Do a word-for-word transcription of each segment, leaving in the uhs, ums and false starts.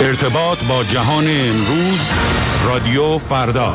ارتباط با جهان امروز، رادیو فردا.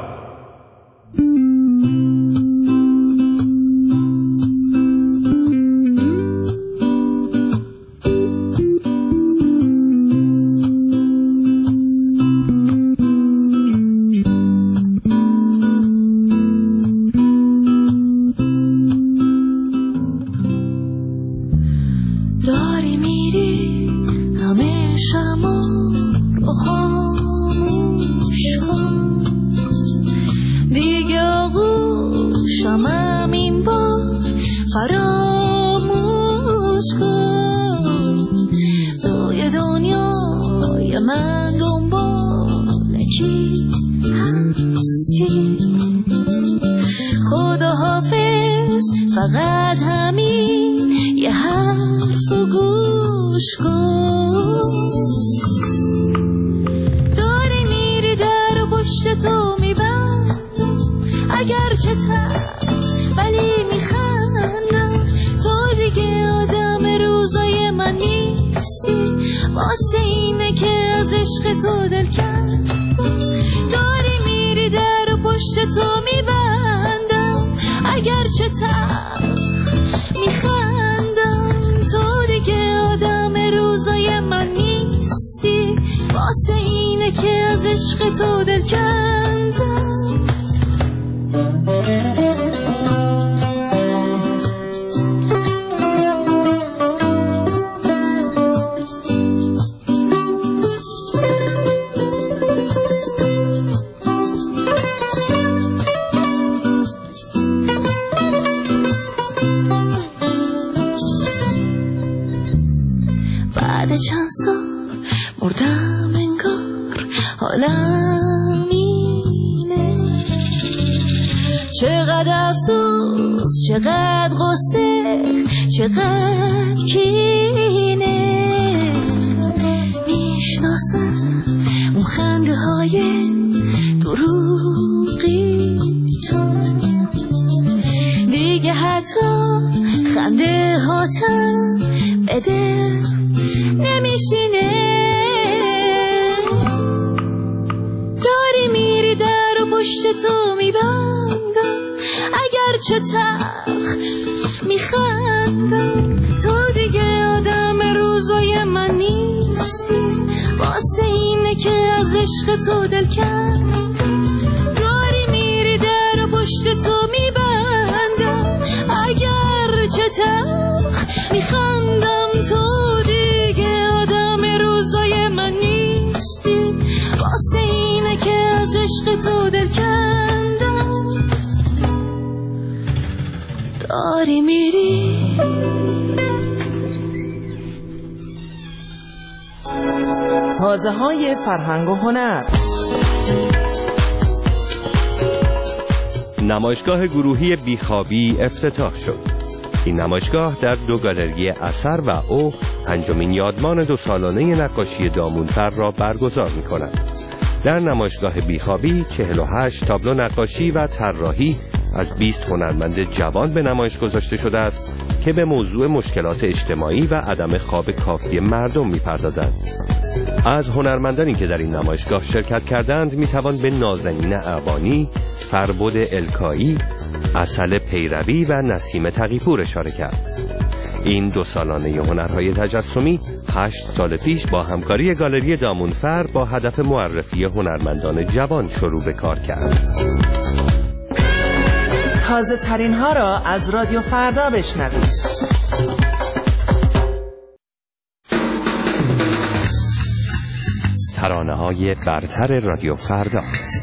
فقط همین یه حرف و گوش کن. داری میری در پشت تو میبندم، اگرچه تر ولی میخندم. تو دیگه آدم روزای من نیستی، واسه اینه که از عشق تو دل کردم. داری میری در پشت تو میبندم، اگرچه تر میخندم. تو دیگه آدم روزای من نیستی، واسه اینه که از عشق تو دل کندم. چند سال مردم انگار حالم اینه، چقدر افسوس، چقدر غصه، چقدر کینه. میشناسم اون خنده های دروغی تو، دیگه حتی خنده هاتم بده نمیشینه. داری میری در و پشت تو میبندم، اگرچه تلخ میخندم. تو دیگه آدم روزای من نیستی، واسه اینه که از عشق تو دل کردم. داری میری در و پشت تو میبندم، اگرچه تلخ میخندم. تو دیگه آدم روزای من نیستی، واسه اینه که از عشق تو دل کندم. داری میری تازه های فرهنگ و هنر. نمایشگاه گروهی بیخوابی افتتاح شد. این نمایشگاه در دو گالری اثر و او پنجمین یادمان دو سالانه نقاشی دامونفر را برگزار می کند. در نمایشگاه بیخوابی چهل و هشت تابلو نقاشی و طراحی از بیست هنرمند جوان به نمایش گذاشته شده است که به موضوع مشکلات اجتماعی و عدم خواب کافی مردم می پردازند. از هنرمندانی که در این نمایشگاه شرکت کردند می توان به نازنین اعوانی، فربد الکایی، عسل پیروی و نسیم تقی‌پور اشاره کرد. این دو سالانه هنرهای تجسمی هشت سال پیش با همکاری گالری دامونفر با هدف معرفی هنرمندان جوان شروع به کار کرد. تازه ترین ها را از رادیو فردا بشنوید. ترانه های برتر رادیو فردا.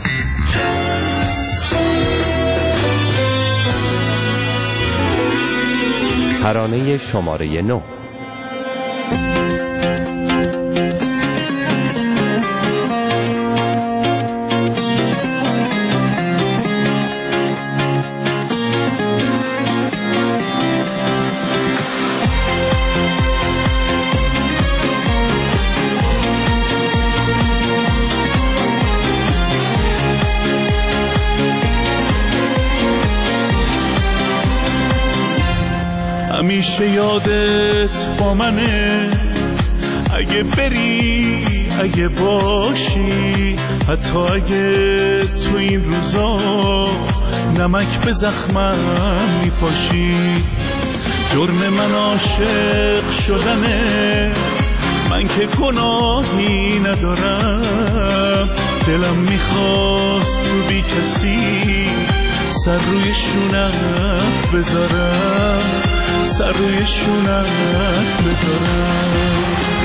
ترانه شماره نو. همیشه یادت با منه، اگه بری اگه باشی، حتی اگه تو این روزا نمک به زخمم میپاشی. جرم من عاشق شدنه، من که گناهی ندارم. دلم میخواست رو بی کسی سر روی شونت بذارم، سر روی شونت بذارم.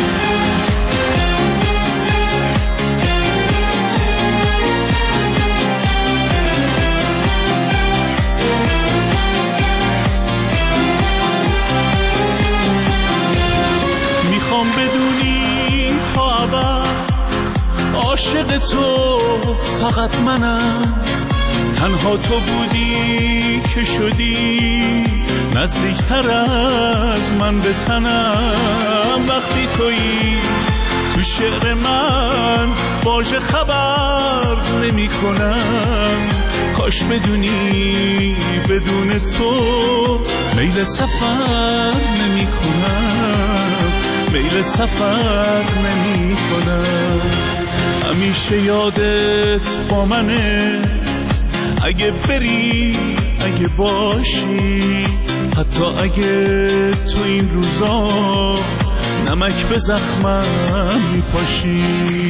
میخوام بدونی تا ابد عاشق تو فقط منم. تنها تو بودی که شدی نزدیکتر از من به تنم. وقتی تویی تو شعر من واژه خبر نمی کنم. کاش بدونی بدون تو میل سفر نمی کنم، میل سفر نمی کنم. همیشه یادت با منه، اگه بری اگه باشی، حتی اگه تو این روزا نمک به زخمم میپاشی.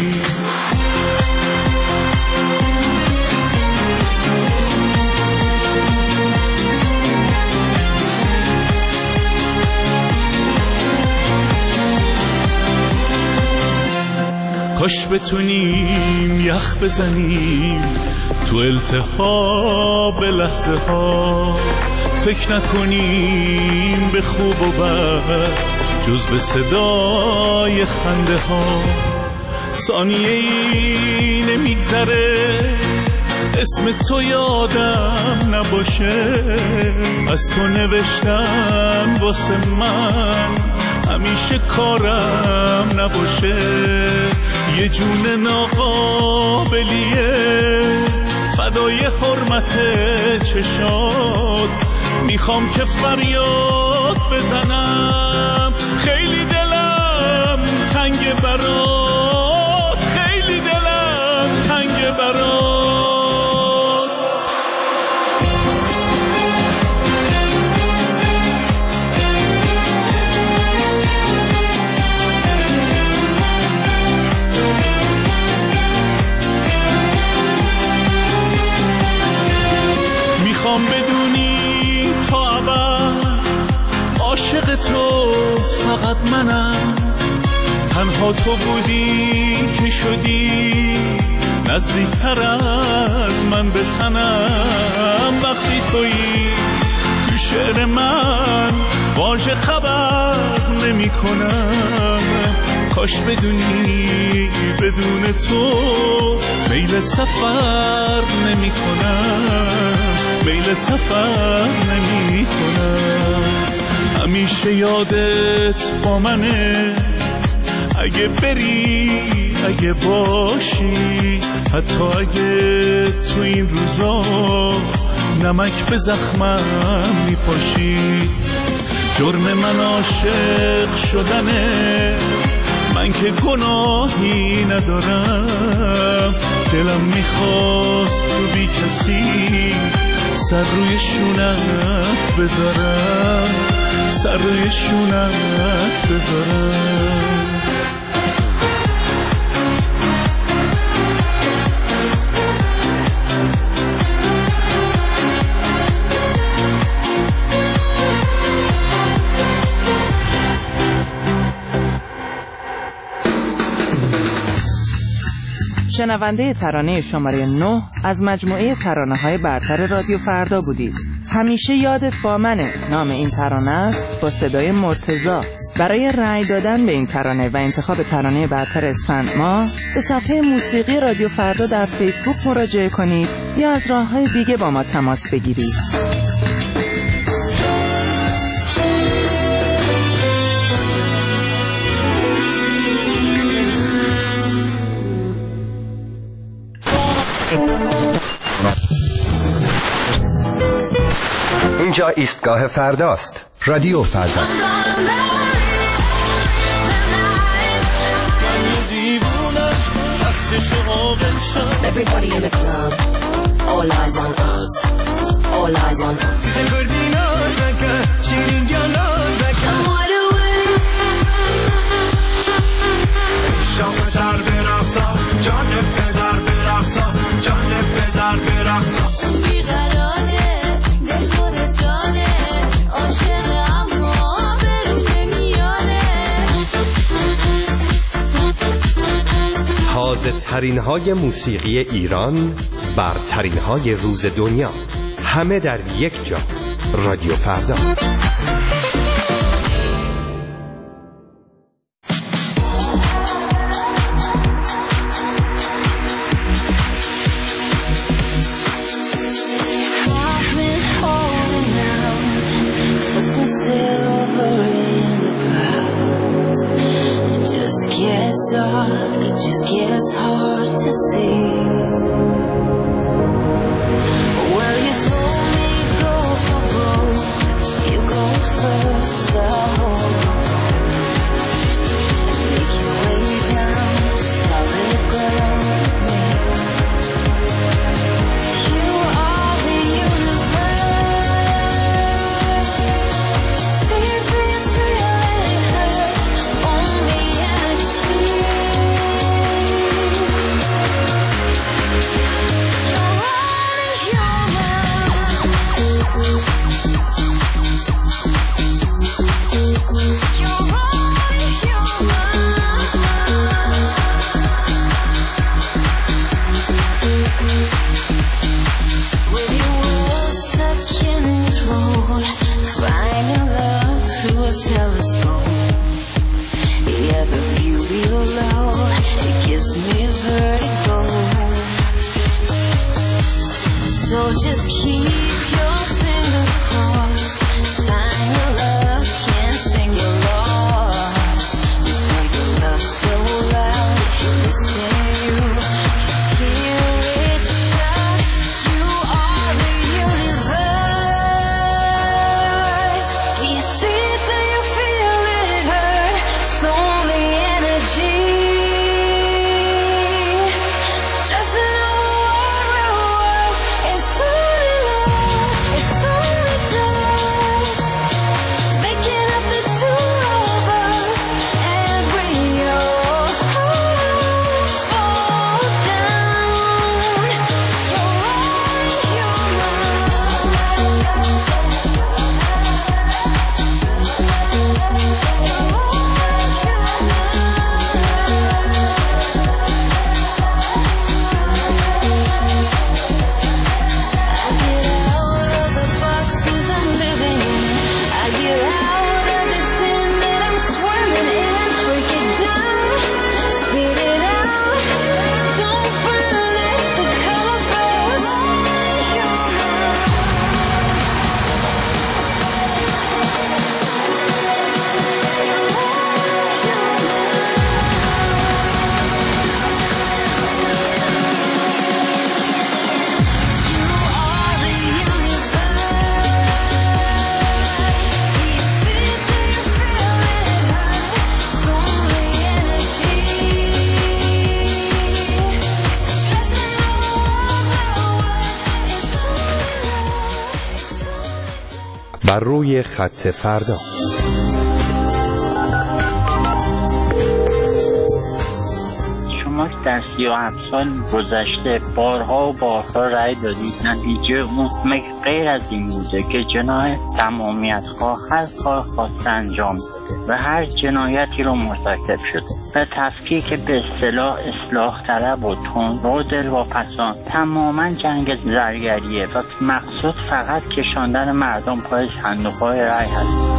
کاش بتونیم یخ بزنیم تو التهاب لحظه ها، فکر نکنیم به خوب و بد جز به صدای خنده ها. ثانیه ای نمیگذره اسم تو یادم نباشه. از تو نوشتن واسه من همیشه کارم نباشه. یه جون ناقابلیه فدای حرمت چشات. میخوام که فریاد بزنم، خیلی دلم تنگ برات، خیلی دلم تنگ برات. میخوام بدونی تا ابد عاشق تو فقط منم. تنها تو بودی که شدی نزدیکتر از من به تنم. وقتی تویی تو شعر من واژه خبر نمی کنم. کاش بدونی بدون تو میل سفر نمی کنم، میل سفر نمی کنم. همیشه یادت با منه، اگه بری اگه باشی، حتی اگه تو این روزا نمک به زخمم میپاشی. جرم من عاشق شدنه، من که گناهی ندارم. دلم میخواست تو بی کسی سر روی شونت بذارم، سر روی شونت بذارم. شنونده ترانه شماره نه از مجموعه ترانه‌های برتر رادیو فردا بودید. همیشه یادت با منه نام این ترانه است، با صدای مرتضی. برای رأی دادن به این ترانه و انتخاب ترانه برتر اسفند ماه به صفحه موسیقی رادیو فردا در فیسبوک مراجعه کنید یا از راه‌های دیگه با ما تماس بگیرید. اینجا ایستگاه فرداست. رادیو فردا. من دیوونه شد. Everybody in the club, all eyes on us, all eyes on us. چه کردی نازکه شیرین یا نازکه شام در برقصا جان پدر برقصا جان پدر برقصا بیقراره دلخوره داره عاشق اما برون نمیاره تازه ترین های موسیقی ایران، برترین های روز دنیا، همه در یک جا. رادیو فردا. It just gets hard to see. Well, you told me go for broke. You go first, I'll hold the rope. Make your way down to solid ground with me. You are the universe. See it till you feel it hurt. Only energy. So just keep your fingers crossed. Sign your love, can't sing your loss. You take your love so loud. If you listen, you can hear it shout. You are the universe. Do you see it? Do you feel it hurt? It's only energy. Stressing over world. It's only love, it's only dust. Making up the two of us, and we all fall down. You're only بر روی خط فردا. شما در سی و هفت سال گذشته بارها و بارها رأی دادید، نتیجه اون غیر از این بوده که جنایت تمامیت خواه هر کار خواسته انجام داده و هر جنایتی رو مرتکب شده و تفکیک به اصطلاح اصلاح طلب و تند و دلواپسان تماما جنگ زرگریه و مقصود فقط کشاندن مردم پای صندوق‌های رأی هست.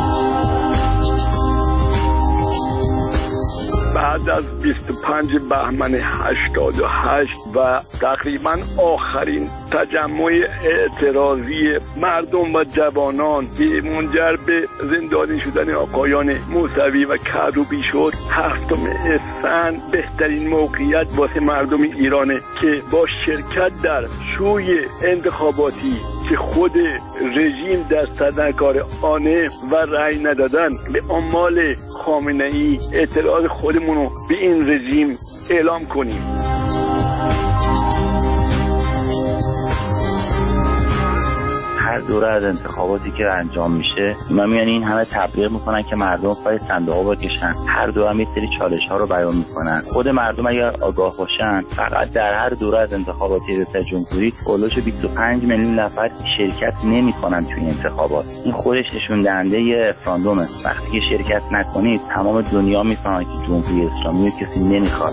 بعد از بیست و پنج بهمن هشتاد و هشت و تقریبا آخرین تجمع اعتراضی مردم و جوانان که منجر به زندانی شدن آقایان موسوی و کروبی شد، هفتم اسفند بهترین موقعیت واسه مردم ایرانه که با شرکت در شوی انتخاباتی که خود رژیم دست دادن کار آنه و رأی ندادن به آمال خامنه‌ای اعتراض خودمونو به این رژیم اعلام کنیم. هر دوره از انتخاباتی که انجام میشه من میان این همه تبلیغ میکنن که مردم پای صندوق ها بکشن. هر دوره هم یه سری چالش ها رو بیان میکنن. خود مردم اگر آگاه باشن فقط در هر دوره از انتخابات ریاست جمهوری اولش بیست و پنج میلیون نفر شرکت نمیکنن توی انتخابات. این خودش نشون دهنده رفراندومه. وقتی که شرکت نکنید تمام دنیا میفهمن که جمهوری اسلامی کسی نمیخواد.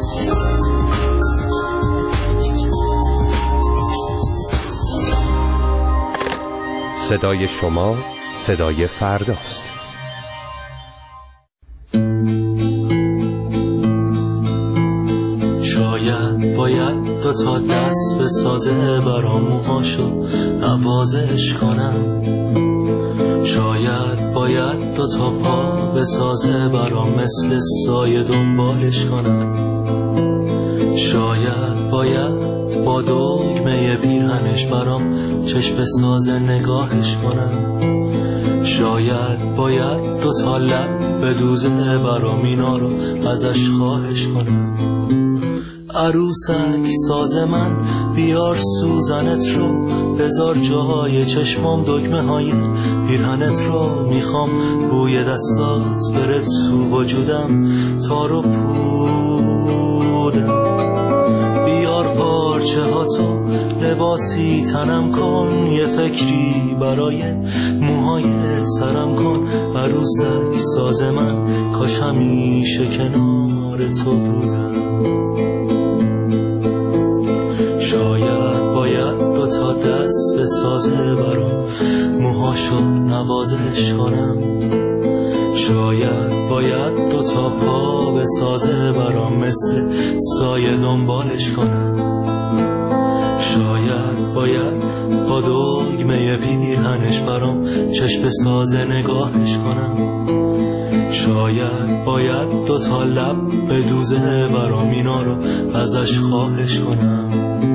صدای شما صدای فرداست. شاید باید دو تا دست به سازه برام موهاشو نوازش کنم. شاید باید دو تا پا به سازه برام مثل سایه دنبالش کنم. شاید باید با دگمه پیرهنش برام چشم سازه نگاهش کنم. شاید باید دو تا لب به دوزه برام اینا رو ازش خواهش کنم. عروسک ساز من بیار سوزنت رو بذار جای چشمام دگمه های پیرهنت رو میخوام بوی دستات بره تو وجودم تا رو پودم. بیار پارچه ها تو لباسی تنم کن یه فکری برای موهای سرم کن. عروسک ساز من کاش همیشه کنار تو بودم. شاید باید دو تا دست به سازه برام موهاشو نوازش کنم. شاید باید دو تا پا به سازه برام مثل سایه دنبالش کنم. شاید باید با دگمه پیرهنش برام چشم سازه نگاهش کنم. شاید باید دو تا لب به دوزه برام اینا رو ازش خواهش کنم.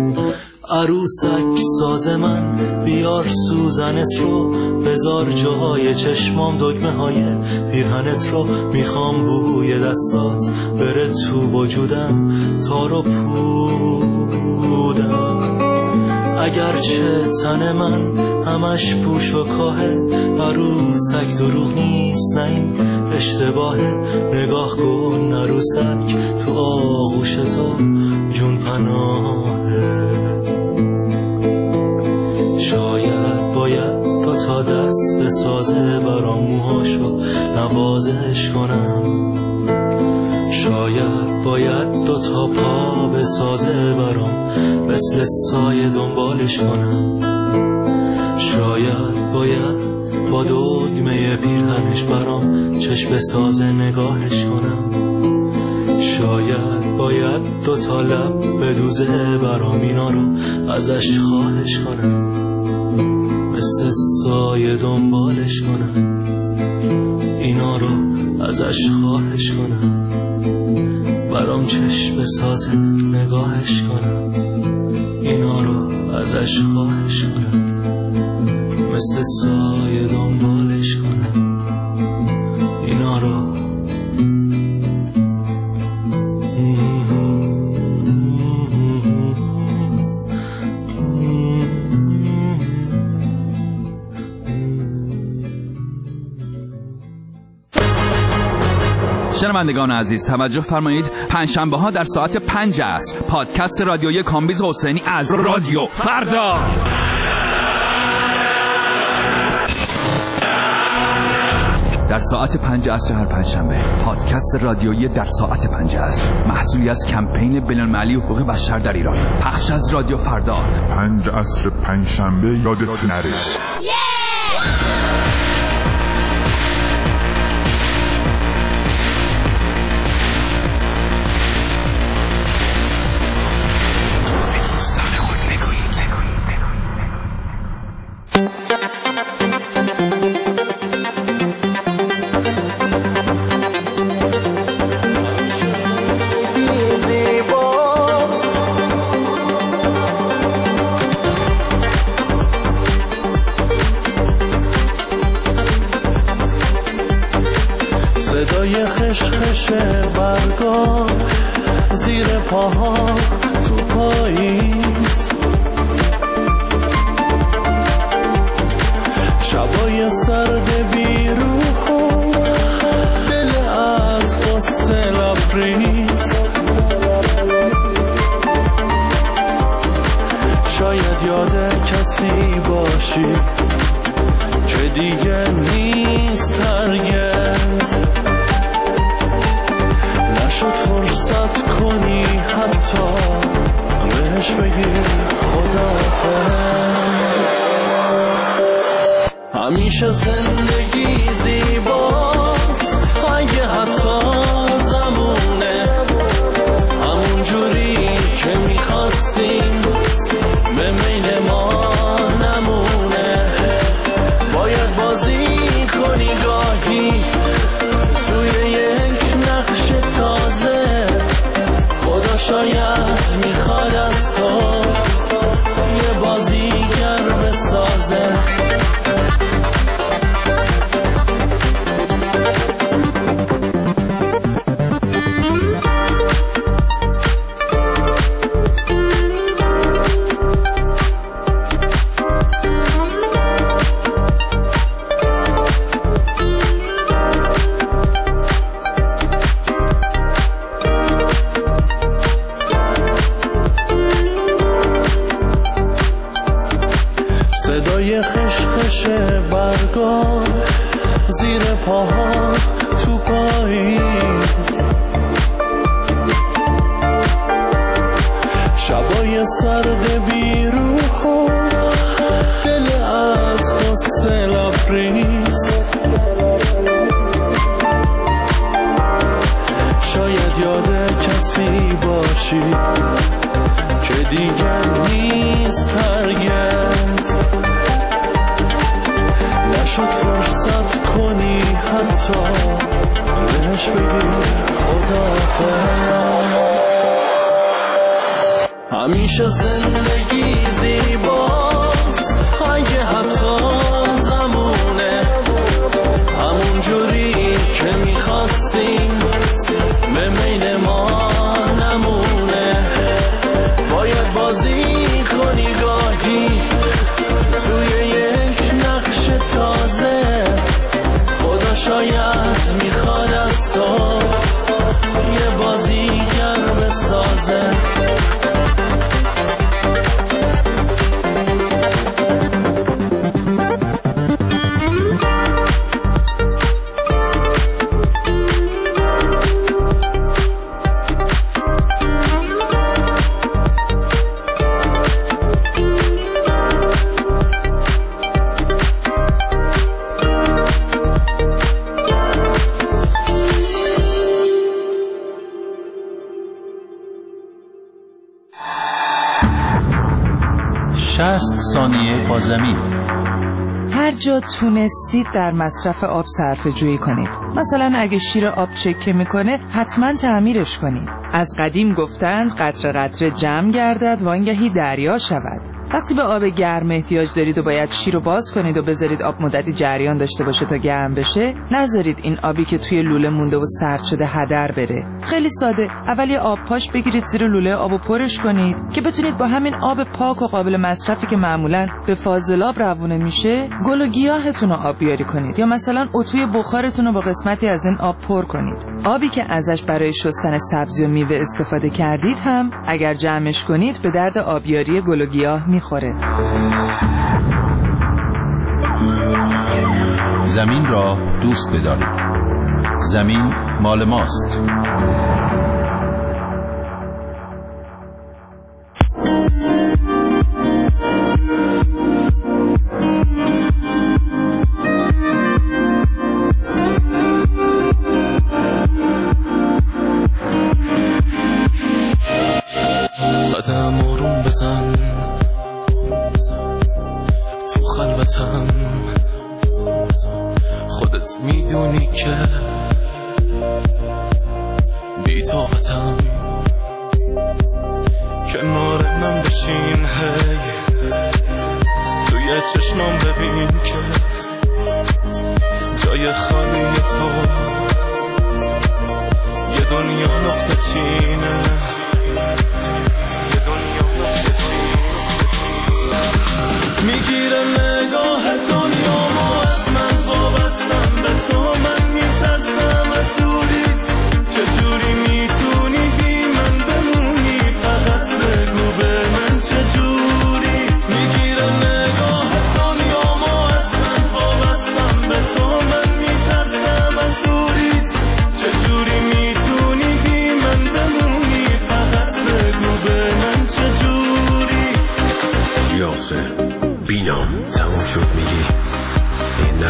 عروسک ساز من بیار سوزنت رو بذار جای چشمام دگمه های پیرهنت رو میخوام بوی دستات بره تو وجودم تا رو پودم. اگرچه تن من همش پوش و کاهه عروسک دروغ نیست نه این اشتباهه. نگاه کن عروسک تو آغوش تو جون پناهه. شاید باید دو تا دست به سازه برام موهاشو نوازش کنم. شاید باید دو تا پا به سازه برام مثل سایه دنبالش کنم. شاید باید با دگمه پیرهنش برام چشم سازه نگاهش کنم. شاید باید دو تا لب به دوزه برام اینا رو ازش خواهش کنم. مثل سایه دنبالش کنم. اینا رو ازش خواهش کنم. برام چشم سازه نگاهش کنم. اینا رو ازش خواهش کنم. مثل سایه دنبالش کنم. اینا رو شنوندگان عزیز توجه فرمایید. پنجشنبه ها در ساعت پنج است پادکست رادیویی کامبیز حسینی از رادیو فردا. در ساعت پنج عصر هر پنجشنبه پادکست رادیویی در ساعت پنج است محصولی از کمپین بین‌المللی حقوق بشر در ایران. پخش از رادیو فردا. پنج عصر پنجشنبه یادت نره. صدای خشخش برگا زیر پاها تو پای پاییز، شبای سرد بیروح و دل از قصه لبریز. شاید یاد کسی باشی که دیگه نیست هرگز، نشد فرصت کنی حتی بهش بگی خداحافظ. همیشه زندگی زیباست اگه حتی زمونه همون جوری که میخواستیم به میل ما نمونه. باید بازی کنی گاهی توی یک نقش تازه، خدا شاید میخواد از تو یه بازیگر بسازه. صدای خشخش برگا زیر پاها تو پاییز، شبای سرد بیروح و دل از قصه لبریز. شاید یاد کسی باشی که دیگر نیست هرگز، نشد فرصت کنی حتی بهش بگی خداحافظ. همیشه زندگی زیباست اگه حتی زمونه همون جوری که میخواستیم به میل ما نمونه. باید بازی کنی گاهی توی یک نقش تازه، خدا شاید میخواد از تو یه بازیگر بسازه. شصت ثانیه با زمین. هر جا تونستید در مصرف آب صرفه جویی کنید. مثلا اگه شیر آب چکه میکنه حتما تعمیرش کنید. از قدیم گفتند قطره قطره جمع گردد وانگهی دریا شود. وقتی به آب گرم احتیاج دارید و باید شیر رو باز کنید و بذارید آب مدتی جریان داشته باشه تا گرم بشه، نذارید این آبی که توی لوله مونده و سرد شده هدر بره. خیلی ساده، اول یه آب پاش بگیرید زیر لوله آبو پرش کنید که بتونید با همین آب پاک و قابل مصرفی که معمولاً به فاضلاب روونه میشه گل و گیاهتون رو آبیاری کنید، یا مثلا اتوی بخارتون رو با قسمتی از این آب پر کنید. آبی که ازش برای شستن سبزی و میوه استفاده کردید هم اگر جمعش کنید به درد آبیاری گل و گیاه میخوره. زمین را دوست بدارید. زمین مال ماست. قدم آروم بزن تو خلوتم، خودت میدونی که بی‌طاقتم. کنار من بشین هی توی چشمام ببین که جای خالی تو یه دنیا نقطه چینه، یه دنیا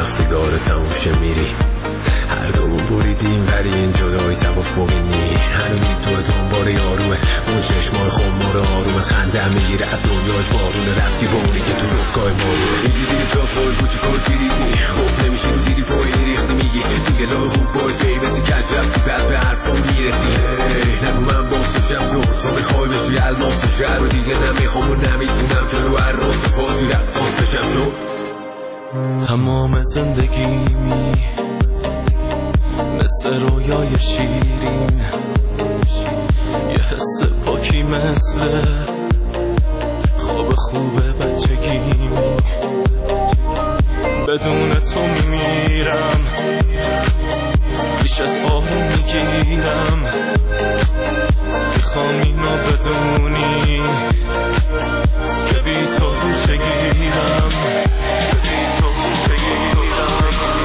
سیگار تموم شه میری، هر دومون بریدیم ولی این جدایی توافقی نی. هنوزی تو دنبال یاروه اون چشمای خمار آرومت، خنده میگیره از دنیای بارونه، رفتی با اونی که تو رکای مارونه. اینجی دیگه چاپای کوچی کار گیریدی، خوب نمیشی رو دیدی پایی ریختی، میگی دیگه لای خوب باید بیبسی کج رفتی بعد به حرفا میرسی. نگو من باسشم تو تو میخوای بشی الماس شهر رو، دیگه نمیخوام و نمیتونم جلو هر روز فاسی رفت تو. تمام زندگیمی مثل رویای شیرین، یه حس پاکی مثل خواب خوب بچگیمی، بدون تو میمیرم پیشت آهو میگیرم، میخوام اینو بدونی که بی تو روشه گیرم، بی تو روشه گیرم.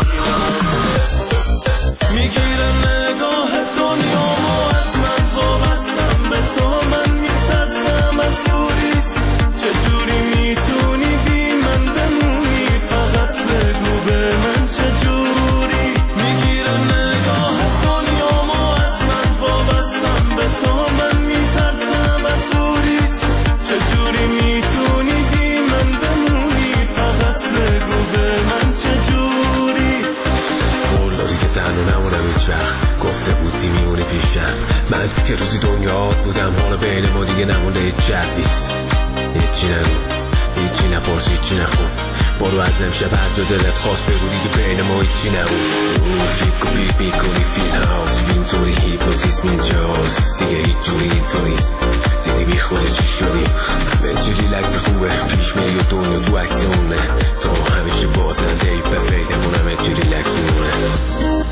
میگیره نگاه دنیا و از من وابستم به تو، من میترسم از دوریت، چجوری میتونی بی من بمونی، فقط بگو به من چجوری. میگیره نگاه دنیا و از من وابستم به تو، من میترسم از دوریت، چجوری میتونی بی من بمونی، فقط بگو به من چجوری. قول که تنها نمونم هیچ وقت، گفته بودی میمونی پیشم، من که روزی دنیات بودم، حالا بین ما دیگه نمونده هیچ جبیست. هیچی نگو، هیچی نپرس، هیچی نخون، برو از امشب هر جا دلت خواست بگو، دیگه بین ما هیچی نبود. فیک و بیت میکنی فیل هاوس، اینطوری هیپنوتیزم اینجاست، دیگه هیچ جوری اینطوریست، دیگه بی خود چی شدی، همه چی ریلکس خوبه، پیش میری و دنیا تو عکس اونه، تو همیشه بازنده ای به فیلمون همه چی ریلکس مونه.